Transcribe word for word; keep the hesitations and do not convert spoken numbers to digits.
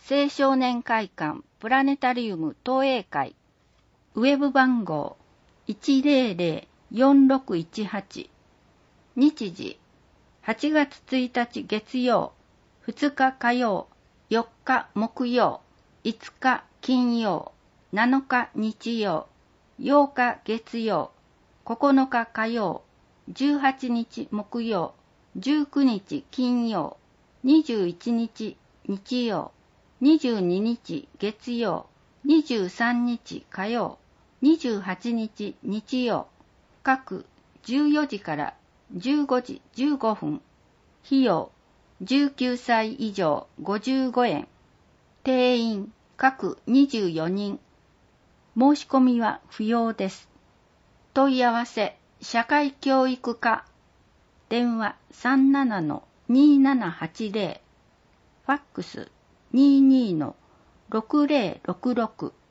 青少年会館プラネタリウム東映会。ウェブ番号 いちぜろぜろよんろくいちはち。日時はちがつついたち月曜、ふつか火曜、よっか木曜、いつか金曜、なのか日曜、ようか月曜、ここのか火曜、じゅうはちにち木曜、じゅうくにち金曜、にじゅういちにち日曜、にじゅうににち月曜、にじゅうさんにち火曜、にじゅうはちにち日曜、各じゅうよじからじゅうごじじゅうごふん。費用じゅうきゅうさい以上ごじゅうごえん。定員各にじゅうよにん。申し込みは不要です。問い合わせ社会教育課。電話 さんななのにーななはちぜろ。ファックス にじゅうにのろくぜろろくろく。